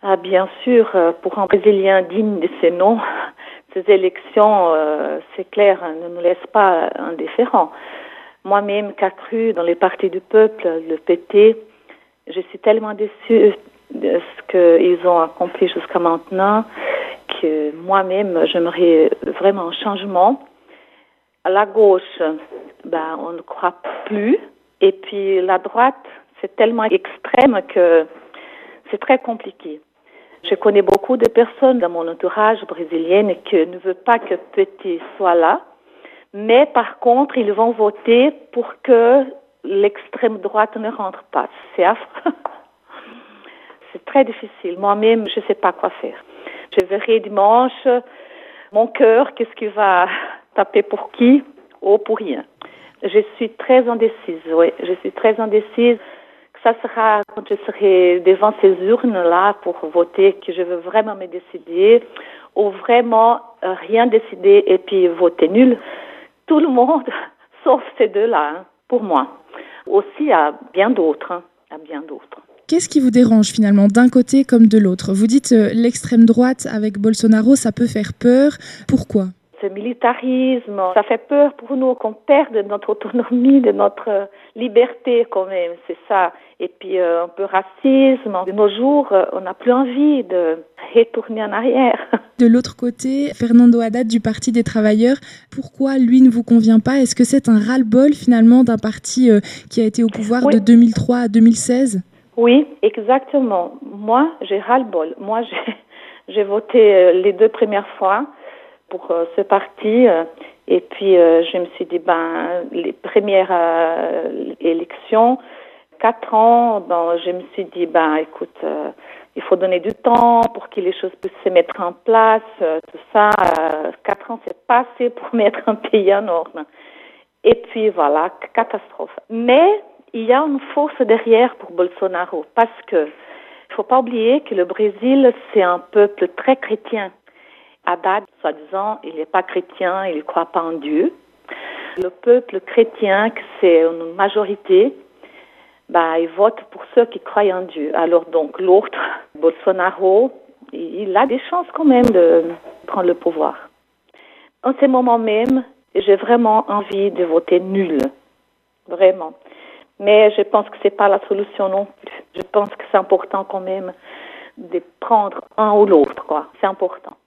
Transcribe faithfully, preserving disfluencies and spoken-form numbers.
Ah, bien sûr, euh, pour un Brésilien digne de ce nom, ces élections, euh, c'est clair, ne nous laissent pas indifférents. Moi-même, qui a cru dans les partis du peuple, le P T, je suis tellement déçue de ce qu'ils ont accompli jusqu'à maintenant que moi-même, j'aimerais vraiment un changement. À la gauche, ben, on ne croit plus. Et puis la droite, c'est tellement extrême que c'est très compliqué. Je connais beaucoup de personnes dans mon entourage brésilien qui ne veulent pas que Petit soit là, mais par contre, ils vont voter pour que l'extrême droite ne rentre pas. C'est affreux. C'est très difficile. Moi-même, je ne sais pas quoi faire. Je verrai dimanche mon cœur, qu'est-ce qui va taper pour qui ou pour rien. Je suis très indécise, oui. Je suis très indécise. Ça sera quand je serai devant ces urnes-là pour voter que je veux vraiment me décider ou vraiment rien décider et puis voter nul. Tout le monde, sauf ces deux-là, hein, pour moi. Aussi, il y a bien d'autres, hein, il y a bien d'autres. Qu'est-ce qui vous dérange finalement, d'un côté comme de l'autre? Vous dites euh, l'extrême droite avec Bolsonaro, ça peut faire peur. Pourquoi? Ce militarisme, ça fait peur pour nous qu'on perde notre autonomie, de notre liberté quand même, c'est ça. Et puis euh, un peu racisme. De nos jours, on n'a plus envie de retourner en arrière. De l'autre côté, Fernando Haddad du Parti des Travailleurs, pourquoi lui ne vous convient pas? Est-ce que c'est un ras-le-bol finalement d'un parti euh, qui a été au pouvoir oui. de deux mille trois à deux mille seize? Oui, exactement. Moi, j'ai ras-le-bol. Moi, j'ai, j'ai voté les deux premières fois pour euh, ce parti. Euh, et puis, euh, je me suis dit, ben, les premières euh, élections, quatre ans, ben, je me suis dit, ben, écoute, euh, il faut donner du temps pour que les choses puissent se mettre en place, euh, tout ça. Euh, quatre ans, c'est pas assez pour mettre un pays en ordre. Et puis, voilà, catastrophe. Mais il y a une force derrière pour Bolsonaro, parce que il faut pas oublier que le Brésil, c'est un peuple très chrétien. Haddad, soi-disant, il n'est pas chrétien, il ne croit pas en Dieu. Le peuple chrétien, que c'est une majorité, bah, il vote pour ceux qui croient en Dieu. Alors donc l'autre, Bolsonaro, il a des chances quand même de prendre le pouvoir. En ce moment même, j'ai vraiment envie de voter nul. Vraiment. Mais je pense que c'est pas la solution non plus. Je pense que c'est important quand même de prendre un ou l'autre, quoi. C'est important.